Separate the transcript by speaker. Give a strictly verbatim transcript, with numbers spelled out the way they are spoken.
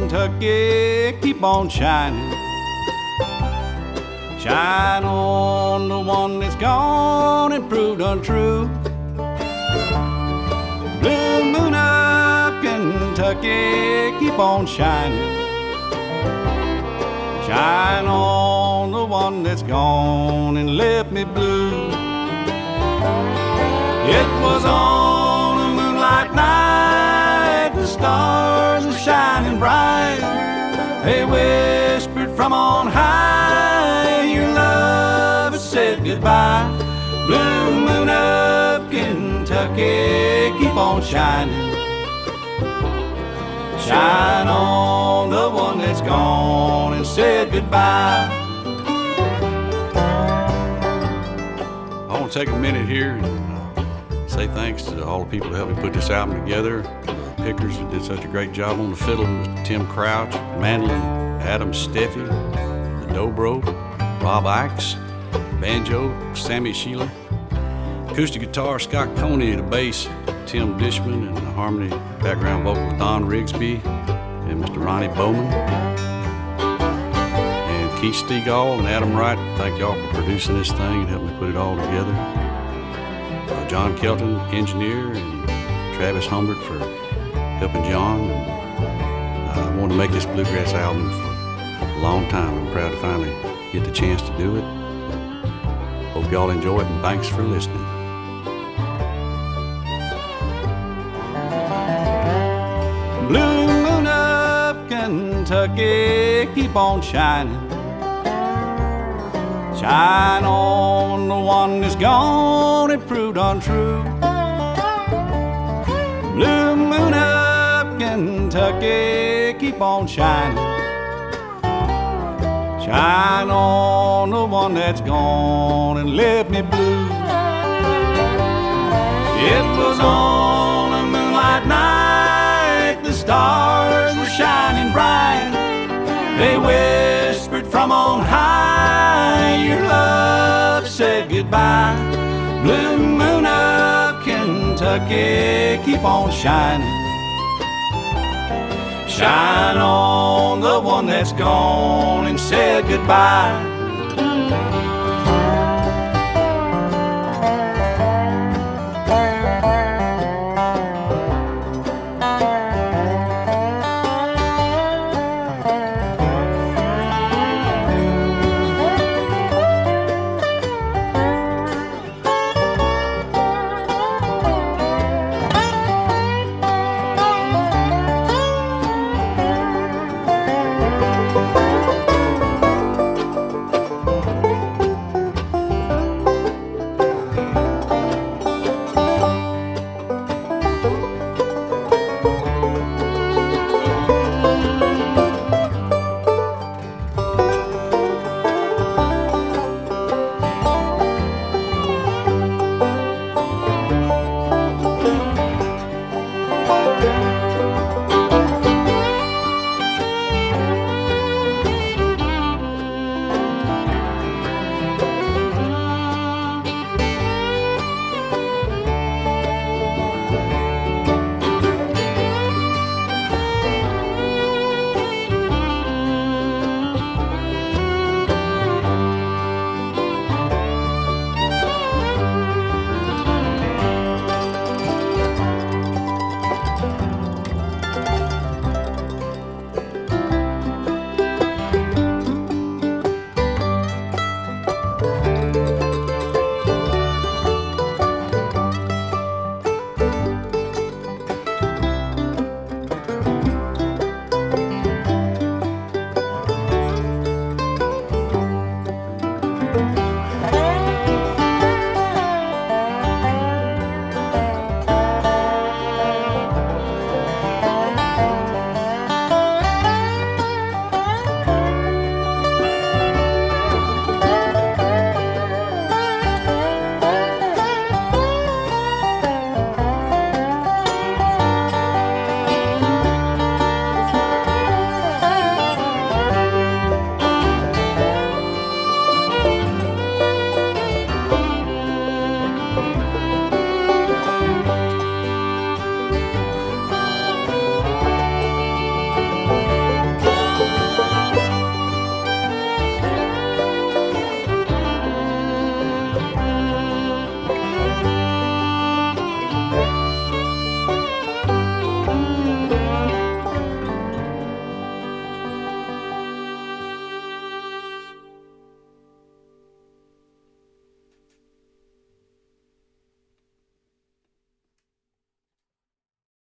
Speaker 1: Kentucky, keep on shining. Shine on the one that's gone and proved untrue. Blue moon of Kentucky, keep on shining. Shine on the one that's gone and left me blue. It was on a moonlight night, the stars were shining bright. They whispered from on high, your love has said goodbye. Blue moon of Kentucky, keep on shining. Shine on the one that's gone and said goodbye. I want to take a minute here and uh, say thanks to all the people who helped me put this album together. The pickers who did such a great job on the fiddle, Mister Tim Crouch, mandolin, Adam Steffi, the dobro, Rob Ikes, banjo, Sammy Sheila, acoustic guitar, Scott Coney, the bass, Tim Dishman, and the harmony background vocal, Don Rigsby and Mister Ronnie Bowman, and Keith Stegall and Adam Wright. Thank y'all for producing this thing and helping me put it all together. Uh, John Kelton, engineer, and Travis Humbert for helping John. And, uh, I wanted to make this bluegrass album for a long time. I'm proud to finally get the chance to do it. Hope y'all enjoy it, and thanks for listening. Blue moon of Kentucky, keep on shining. Shine on the one that's gone and proved untrue. Blue moon of Kentucky, keep on shining. Shine on the one that's gone and left me blue. It was on a moonlight night, the stars were shining bright. They whispered from on high, your love said goodbye. Blue moon of Kentucky, keep on shining. Shine on the one that's gone and said goodbye.